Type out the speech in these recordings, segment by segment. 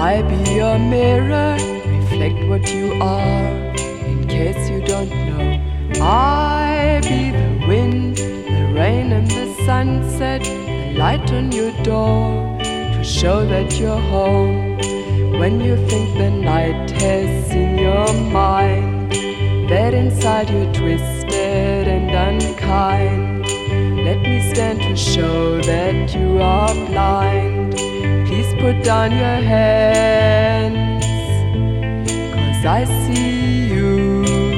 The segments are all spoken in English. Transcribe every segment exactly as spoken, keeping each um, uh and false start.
I be your mirror, reflect what you are, in case you don't know. I be the wind, the rain and the sunset, the light on your door, to show that you're home. When you think the night has seen your mind, that inside you're twisted and unkind, let me stand to show that you are blind. Please put down your hands, 'cause I see you.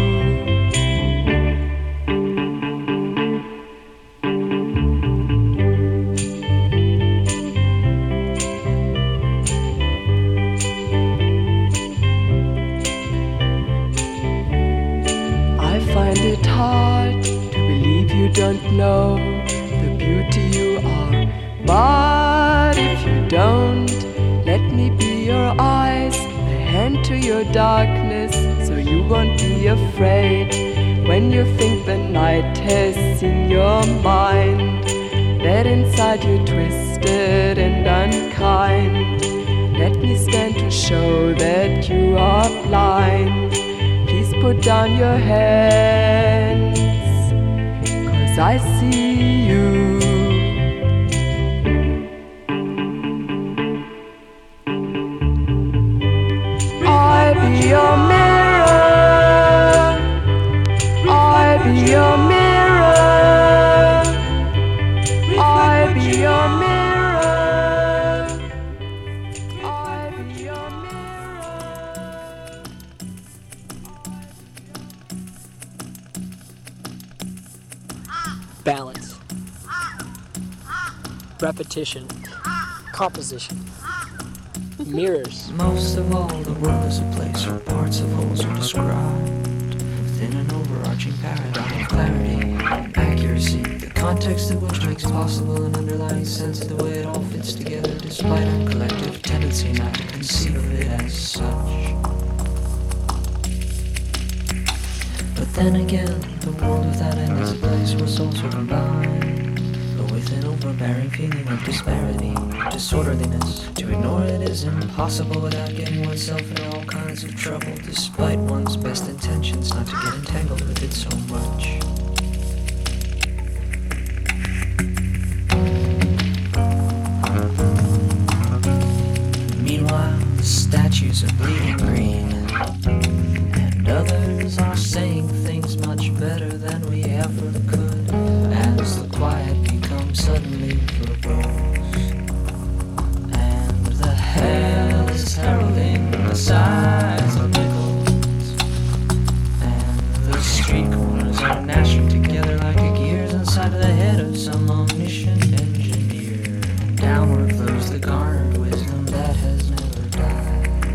I find it hard to believe you don't know the beauty you are, but if you don't, let me be your eyes, the hand to your darkness, so you won't be afraid. When you think the night has seen your mind, that inside you're twisted and unkind, let me stand to show that you are blind. Please put down your hands, 'cause I see you. I be your mirror, I be your mirror, I be your mirror, I be your mirror. Balance, repetition, composition, mirrors. Most of all, the world is a place where parts of wholes are described within an overarching paradigm of clarity and accuracy. The context of which makes possible an underlying sense of the way it all fits together, despite our collective tendency not to conceive of it as such. But then again, the world without end is a place where souls are combined, but with an overbearing feeling of disparity, disorderliness. To ignore it is impossible without getting oneself into all kinds of trouble, despite one's best intentions not to get entangled with it so much. Meanwhile, the statues are bleeding green, and others are saying things much better than we ever could, as the quiet becomes suddenly verbose, and the hell is heralding the size of nickels, and the street corners are gnashing together like the gears inside of the head of some omniscient engineer, and downward flows the garnered wisdom that has never died.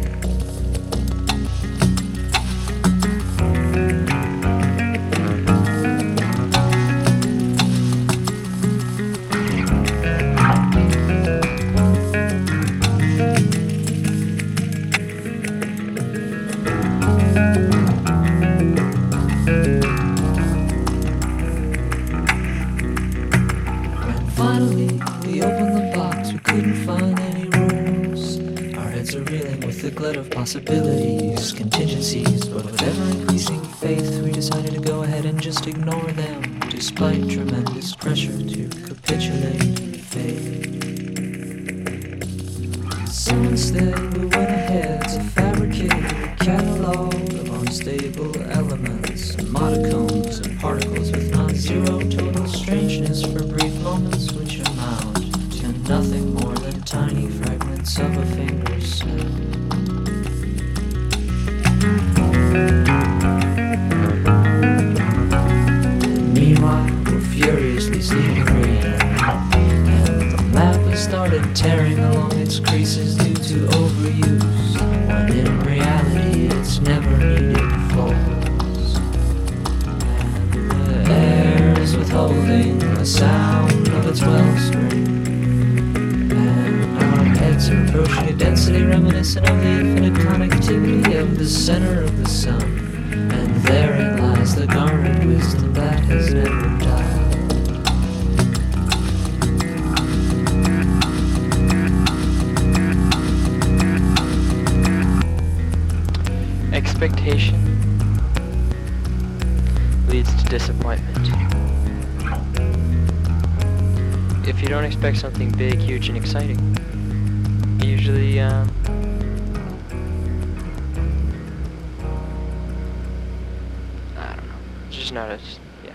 Finally, we opened the box, we couldn't find any rules. Our heads are reeling with the glut of possibilities, contingencies, but with ever-increasing faith, we decided to go ahead and just ignore them, despite tremendous pressure to capitulate and fade. So instead, we went ahead to fabricate a catalog of unstable elements, and modicums and particles with non-zero total strangeness for brief moments which amount to nothing more than tiny fragments of a finger snap. Meanwhile, we're furiously sleeping green, and the map has started tearing along its creases due to overuse, when in reality it's never needed folds. And the air is withholding the sound of its wellspring, and our heads are approaching a density reminiscent of the infinite connectivity of the center of the sun, and therein lies the garnered wisdom that has never died. expectation leads to disappointment. If you don't expect something big, huge, and exciting, usually, um, I don't know, it's just not as, yeah.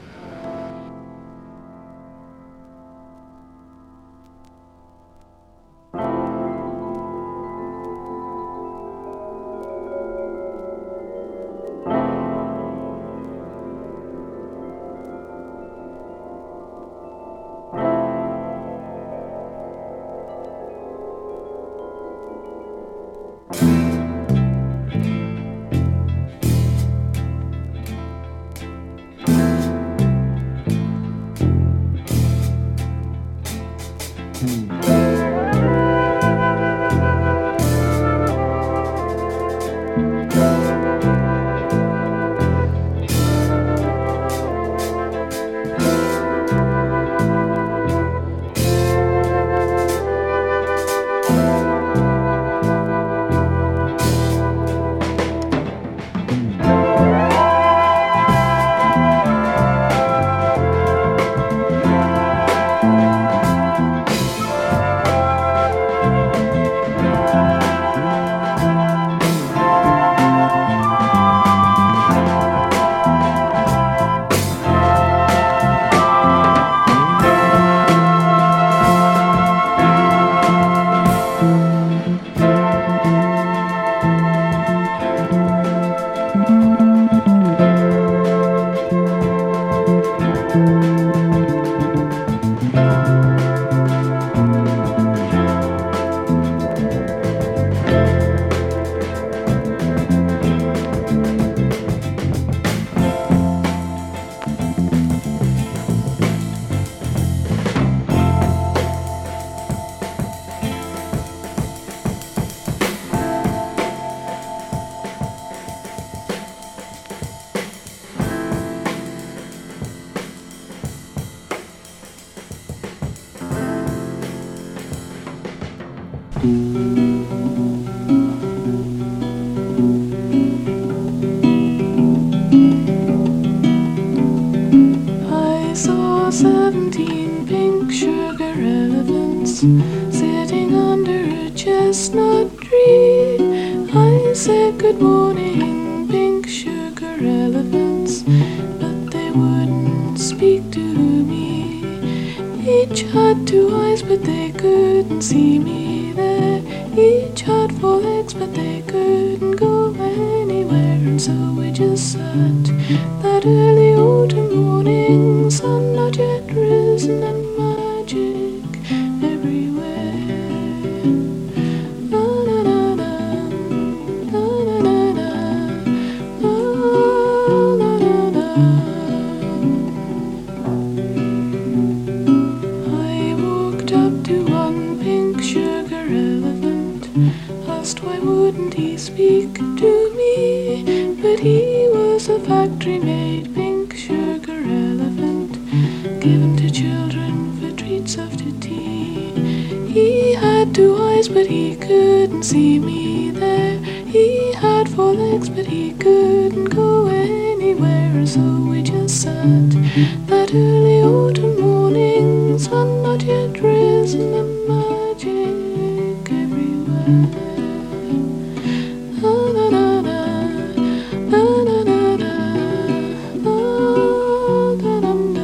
I saw seventeen pink sugar elephants sitting under a chestnut tree. I said good morning, pink sugar elephants, but they wouldn't speak to me. Each had two eyes, but they couldn't see me there. Each had four legs, but they couldn't go anywhere. And so we just sat that early autumn morning, sun not yet risen, and magic everywhere. La la la la, la la la la, la la la la. I walked up to one pink sugar elephant, asked why wouldn't he speak to me, but he was a factory-made pink sugar elephant, given to children for treats after tea. He had two eyes, but he couldn't see me there. He had four legs, but he couldn't go anywhere. And so we just sat that early autumn morning, sun not yet risen, and magic everywhere. La la la la, la la la la, la la la la.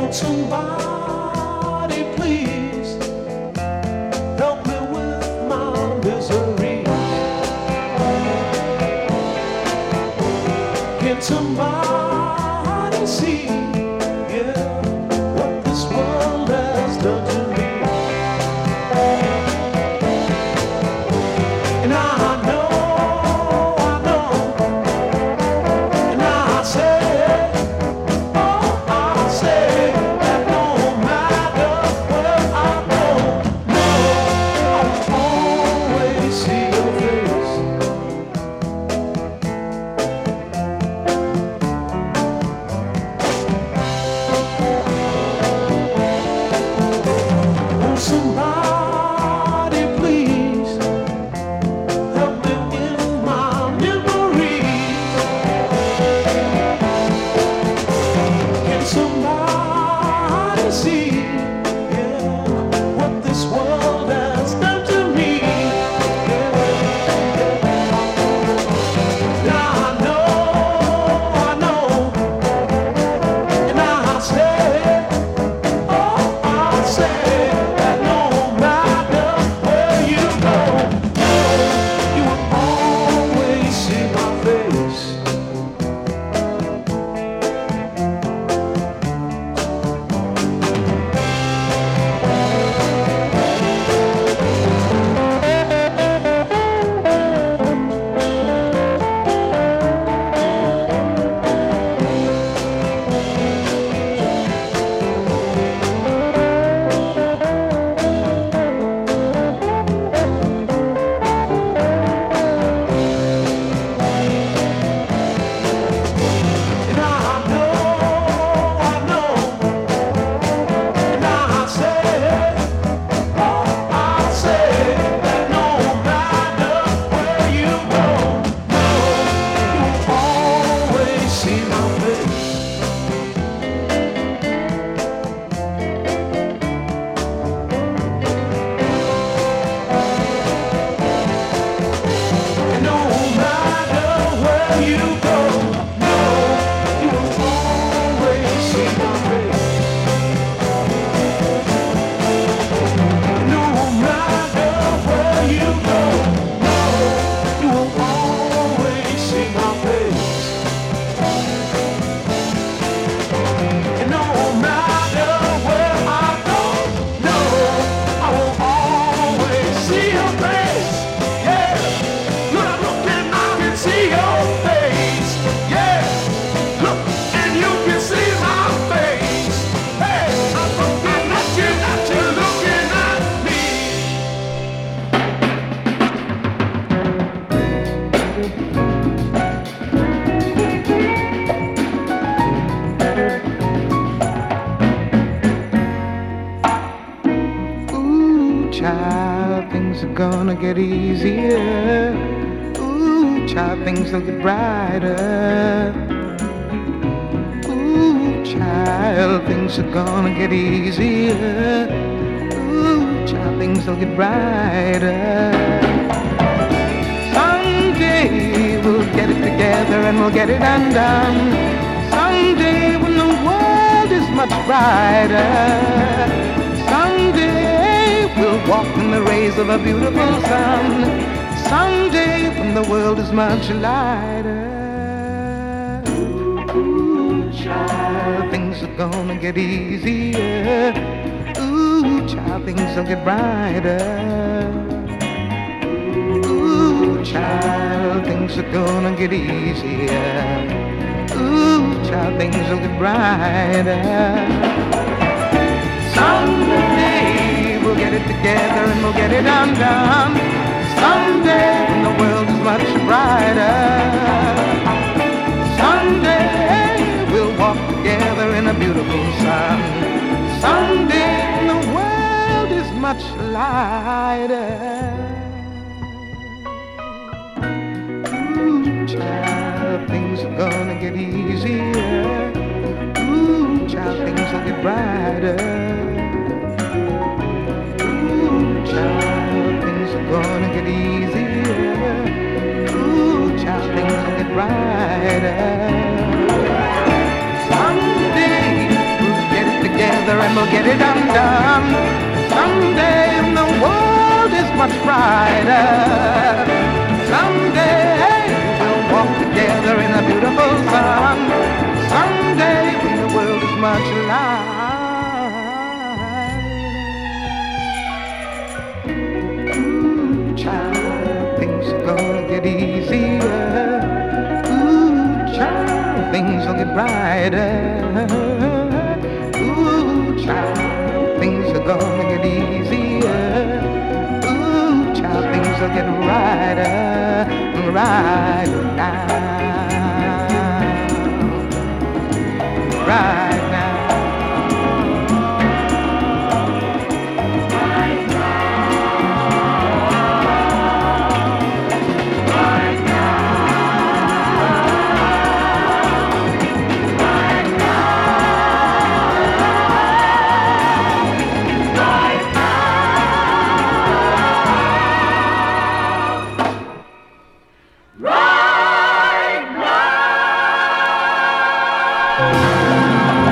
somebody please help me with my misery? Can somebody see, yeah, what this world has done to me? And I know, I know, and I say, somebody please help me in my memories. Can somebody see, yeah, what this world has done to me? Yeah, yeah. Now I know, I know, and I say, oh, I say. Things are gonna get easier. Ooh, child, things will get brighter. Ooh, child, things are gonna get easier. Ooh, child, things will get brighter. Someday we'll get it together and we'll get it undone. Someday when the world is much brighter. Someday we'll walk in the rays of a beautiful sun. Someday when the world is much lighter. Ooh, child, things are gonna get easier. Ooh, child, things will get brighter. Ooh, child, things are gonna get easier. Ooh, child, things will get brighter. Someday we'll get it together and we'll get it undone. Someday when the world is much brighter. Someday we'll walk together in a beautiful sun. Someday when the world is much lighter. Ooh, child, things are gonna get easier. Ooh, child, things will get brighter. Ooh, child, things are gonna get easier. Ooh, child, things will get brighter. Someday we'll get it together. time we'll get it undone. Someday the world is much brighter. Someday we'll walk together in a beautiful sun. Someday when the world is much lighter. Ooh, child, things are gonna get easier. Ooh, child, things will get brighter. Ooh, child, things are gonna get easier. Ooh, child, things will get brighter, brighter now, right now. Right now.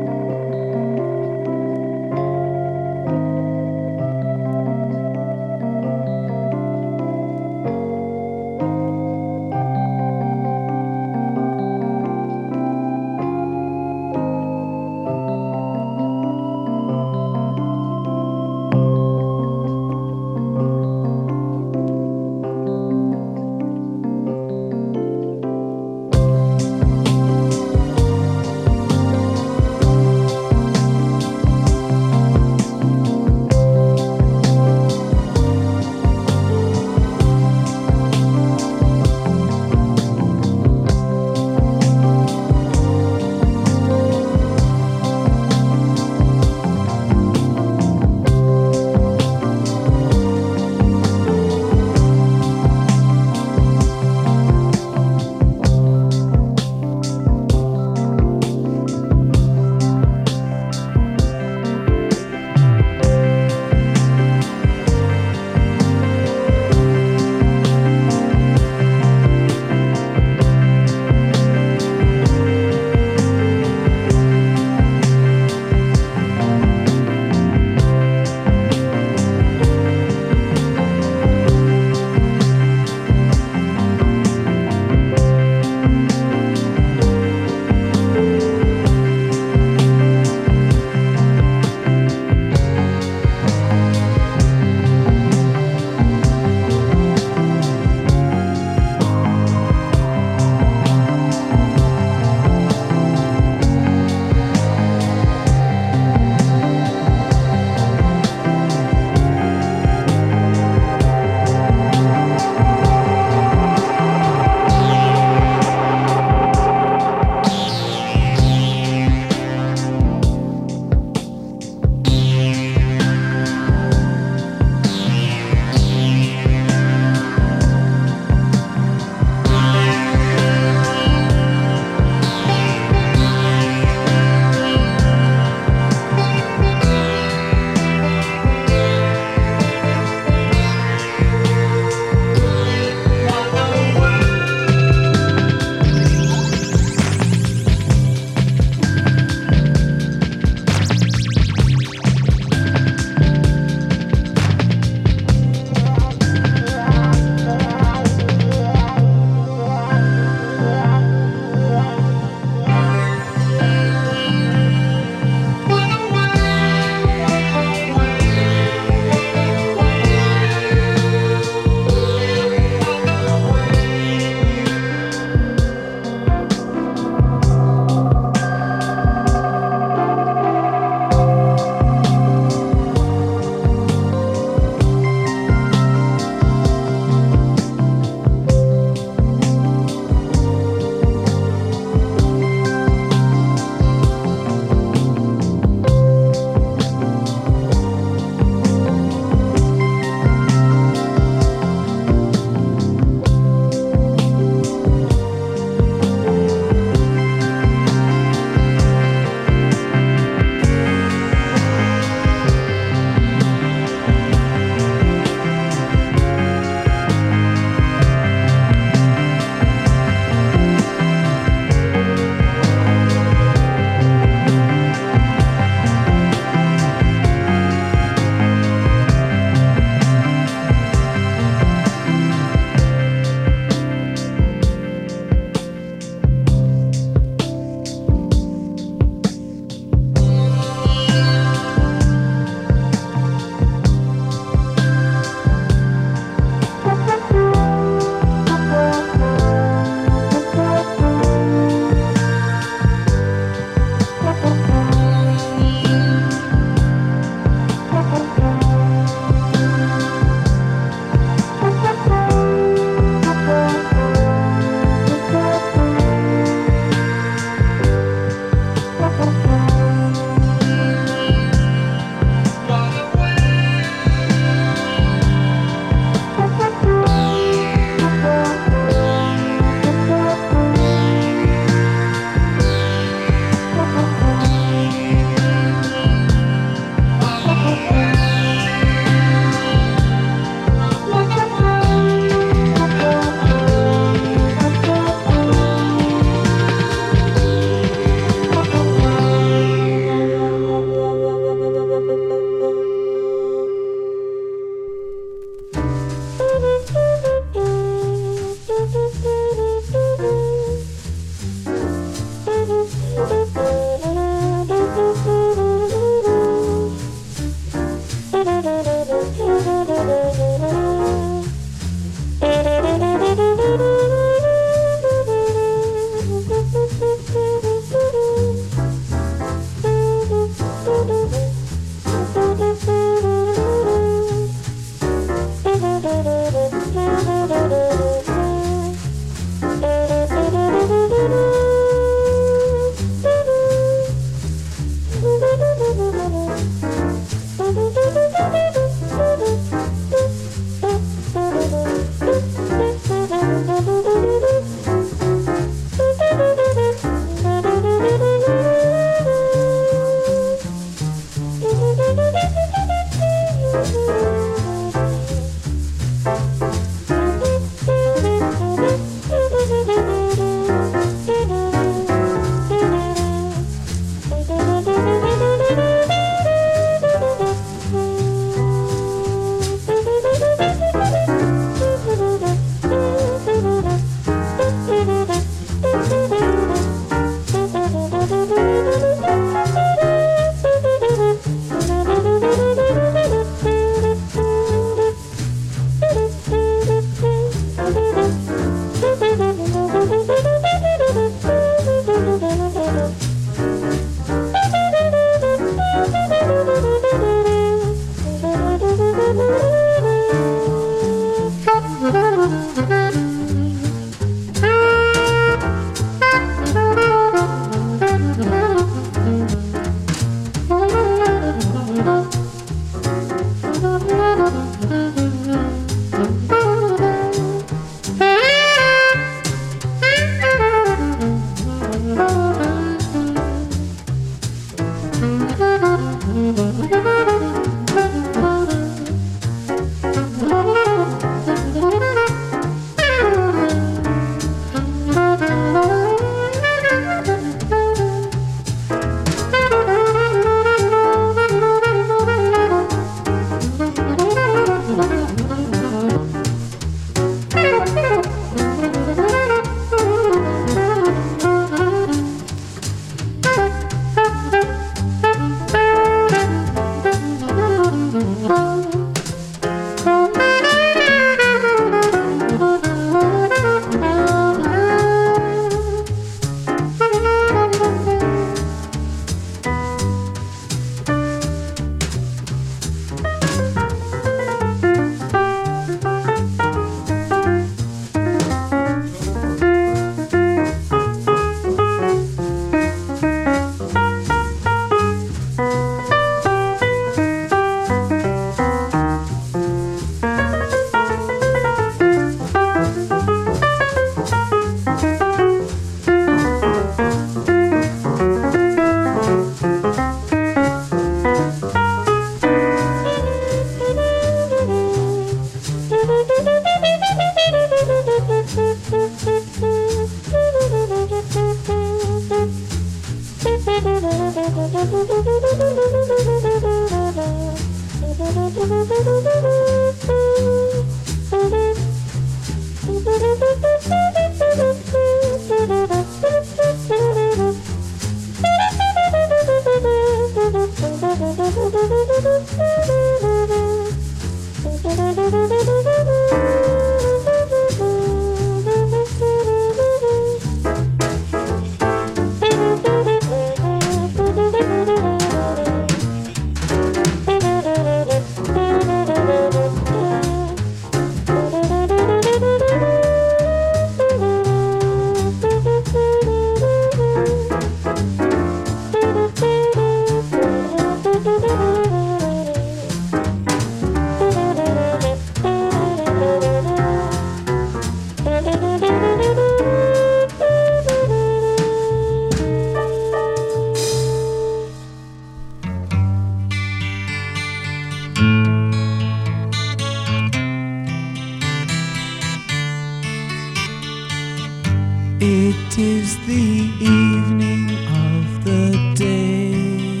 It is the evening of the day.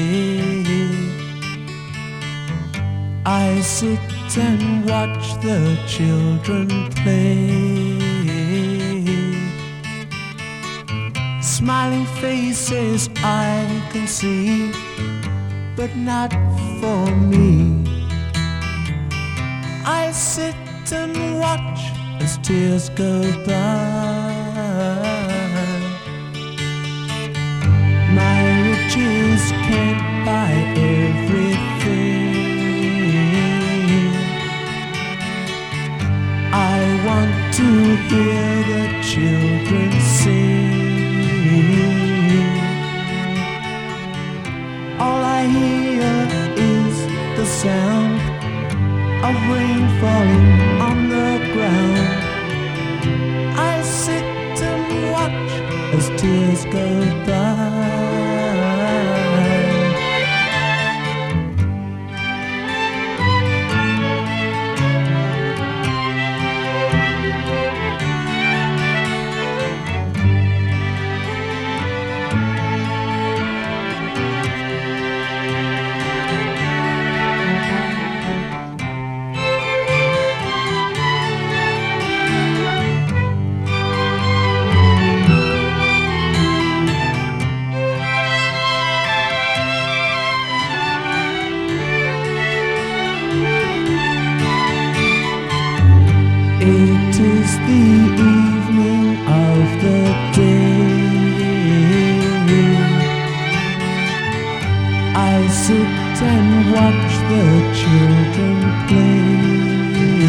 I sit and watch the children play. Smiling faces I can see, but not for me. I sit and watch as tears go by. My riches can't buy everything. I want to hear the children sing. All I hear is the sound of rain falling on the ground. I sit and watch as tears go by. It is the evening of the day. I sit and watch the children play,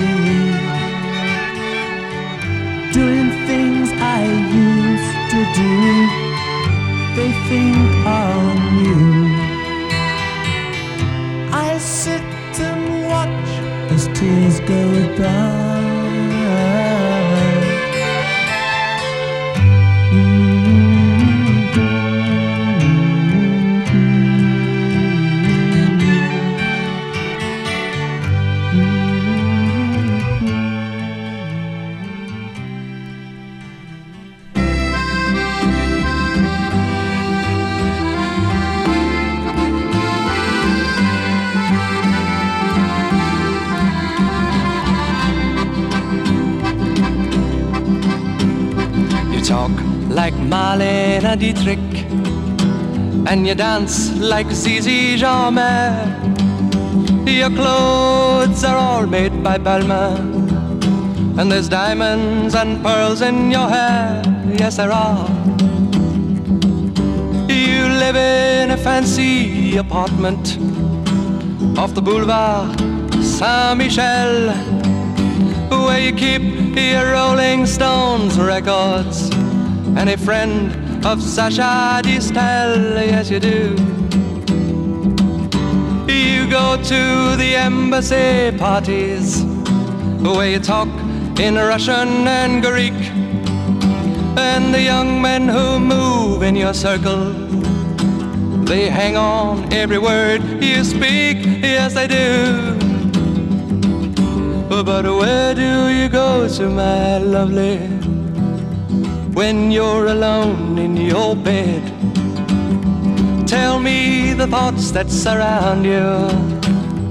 doing things I used to do, they think are new. I sit and watch as tears go by. Talk like Marlene Dietrich, and you dance like Zizi Jeanmaire. Your clothes are all made by Balmain, and there's diamonds and pearls in your hair. Yes, there are. You live in a fancy apartment off the Boulevard Saint-Michel, where you keep your Rolling Stones records and a friend of Sacha Distel. Yes, you do. You go to the embassy parties where you talk in Russian and Greek, and the young men who move in your circle, they hang on every word you speak. Yes, they do. But where do you go to, my lovely, when you're alone in your bed? Tell me the thoughts that surround you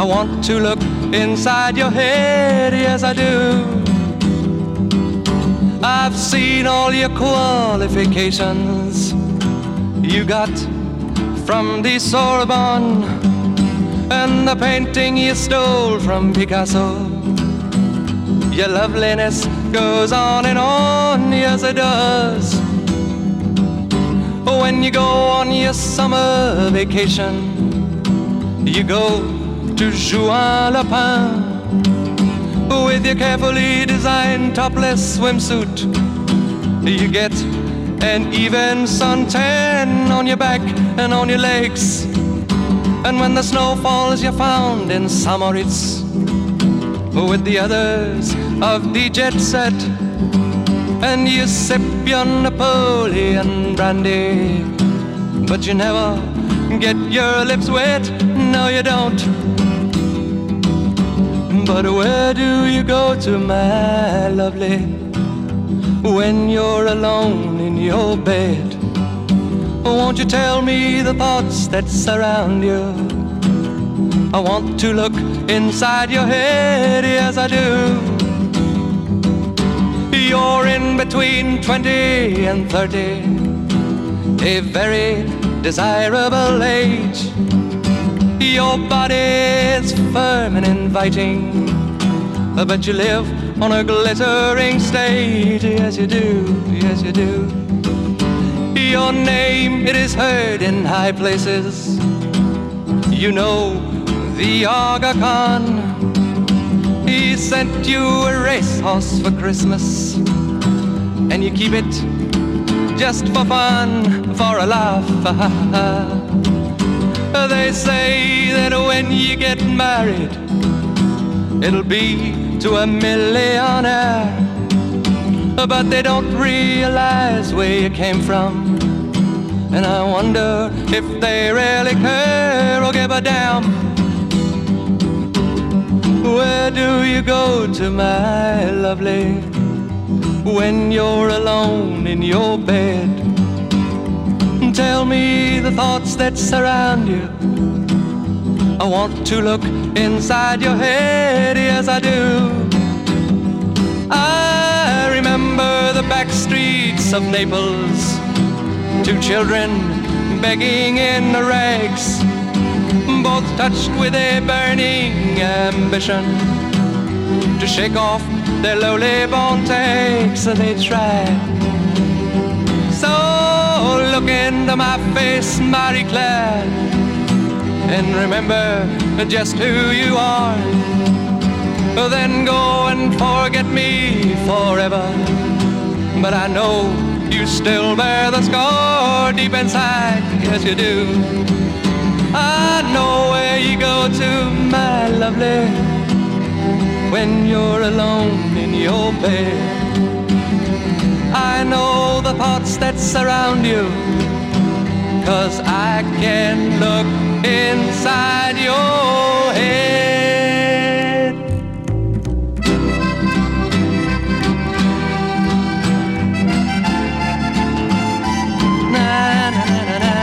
I want to look inside your head, yes I do. I've seen all your qualifications you got from the Sorbonne, and the painting you stole from Picasso. Your loveliness goes on and on, yes it does. When you go on your summer vacation, you go to Juan-le-Pin with your carefully designed topless swimsuit. You get an even suntan on your back and on your legs. And when the snow falls, you're found in Samoritz with the others of the jet set. And you sip your Napoleon brandy, but you never get your lips wet, no you don't. But where do you go to, my lovely, when you're alone in your bed? Won't you tell me the thoughts that surround you? I want to look inside your head, yes I do. You're in between twenty and thirty, a very desirable age. Your body's firm and inviting, but you live on a glittering stage. Yes you do, yes you do. Your name, it is heard in high places. You know the Aga Khan, he sent you a racehorse for Christmas, and you keep it just for fun, for a laugh. They say that when you get married, it'll be to a millionaire, but they don't realize where you came from, and I wonder if they really care or give a damn. Where do you go to, my lovely, when you're alone in your bed? Tell me the thoughts that surround you. I want to look inside your head, yes I do. I remember the back streets of Naples, two children begging in the rags, both touched with a burning ambition to shake off their lowly born takes. They tried. So look into my face, Marie-Claire, and remember just who you are. Then go and forget me forever, but I know you still bear the scar deep inside, yes you do. I know where you go to, my lovely, when you're alone in your bed. I know the thoughts that surround you, 'cause I can look inside your head. Na, na, na, na,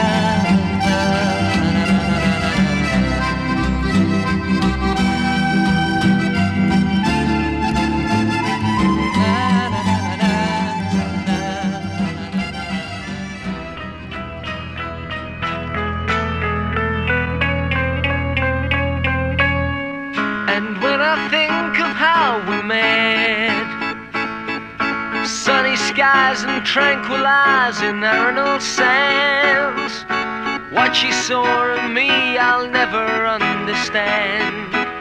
sunny skies and tranquilizing arenal sands. What she saw in me I'll never understand.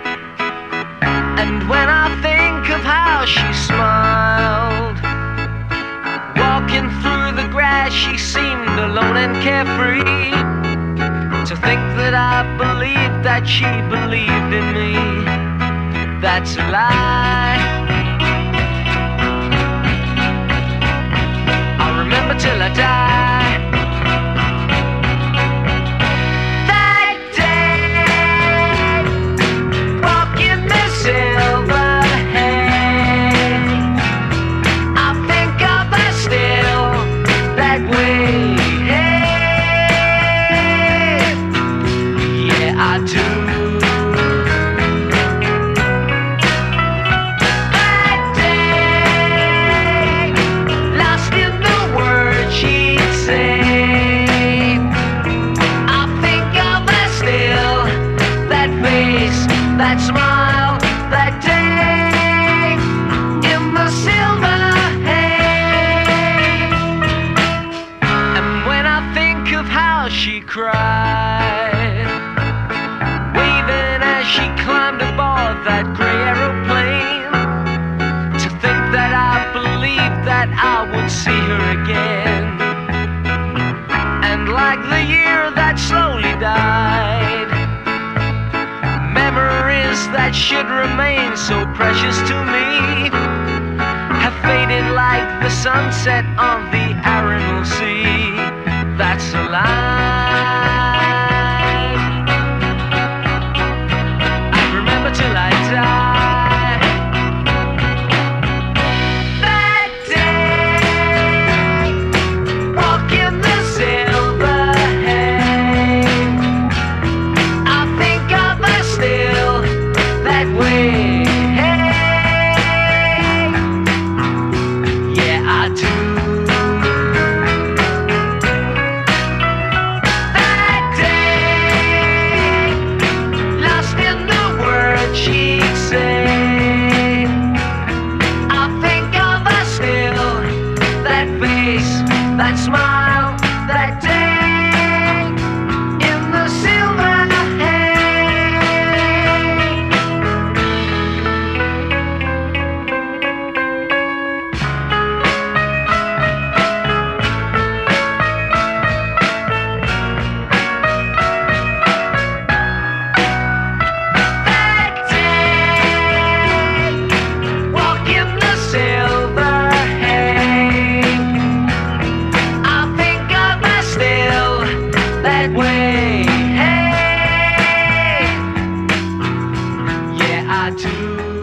And when I think of how she smiled, walking through the grass, she seemed alone and carefree. To think that I believed that she believed in me, that's a lie. I'll remember till I die. That day, walking the silver hay, I think of her still that way. Hey, yeah, I do. that smile, that day in the silver hay. And when I think of how she cried, waving as she climbed aboard that gray aeroplane, to think that I believed that I would see her again. And like the year that slowly died, memories that should remain so precious to me have faded like the sunset on the Arenal Sea. That's a lie. I remember till I die. That day, walking the silver hay, I think of her still that way. Yeah, I do. That day, lost in the words she'd say, I think of her still, that face, that smile, that day in the silver hay. That day, walking the silver hay, I think of her still that way. Hey, yeah, I do.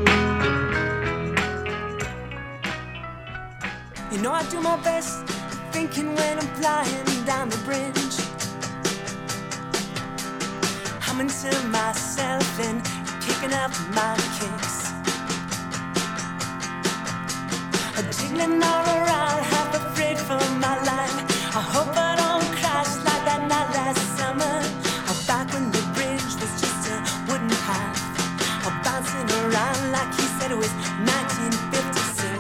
You know I do my best thinking when I'm flying down the bridge, humming to myself and kicking up my kicks, jiggling all around, half afraid for my life. I hope I don't crash like that night last summer, or back when the bridge was just a wooden path, or bouncing around like he said it was nineteen fifty-six.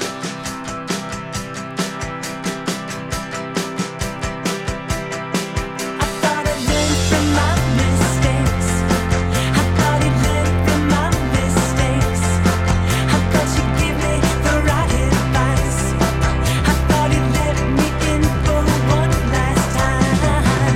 I thought I'd learned from my mistakes. I thought he'd learned from my mistakes. I thought you'd give me the right advice. I thought he'd let me in for one last time.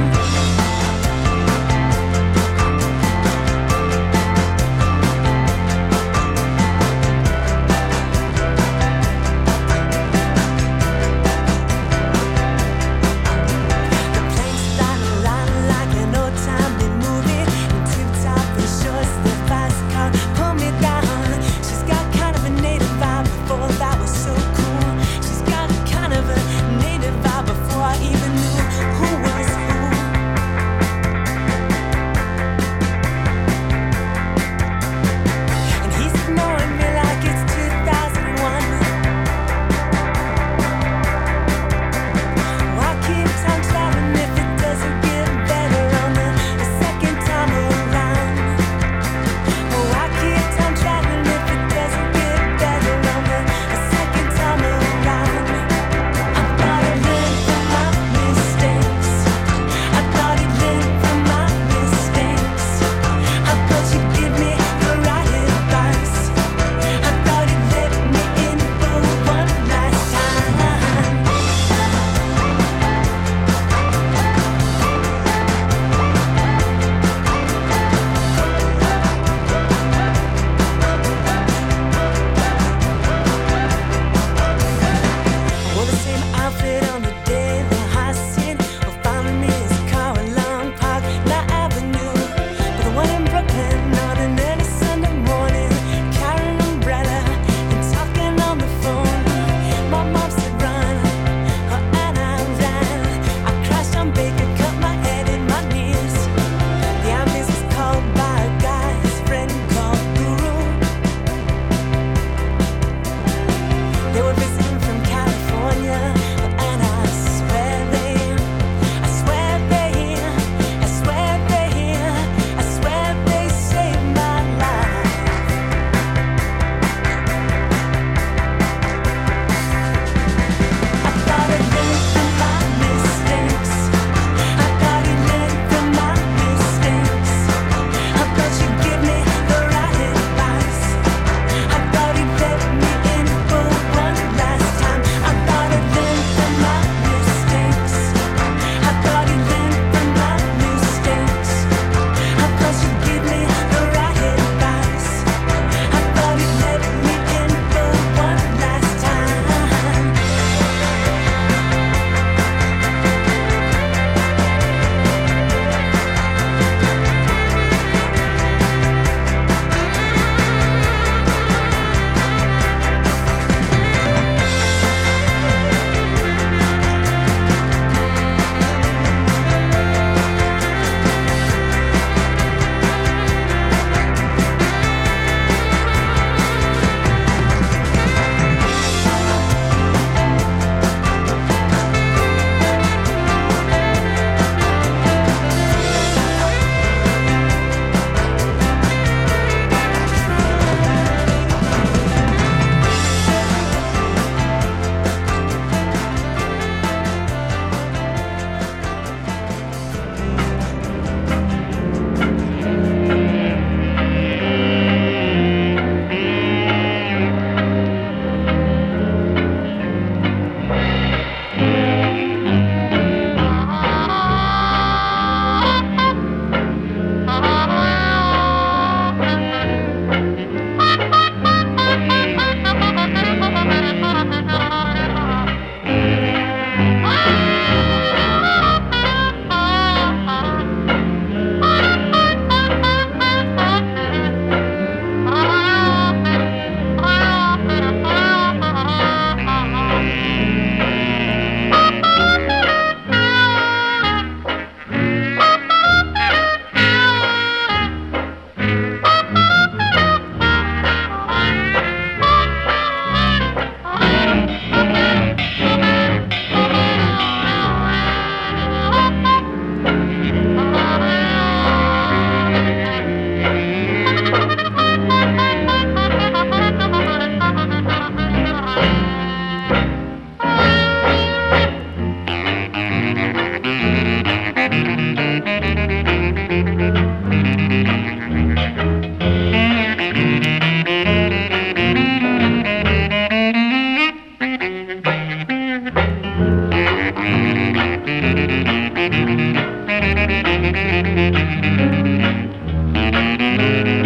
Thank you.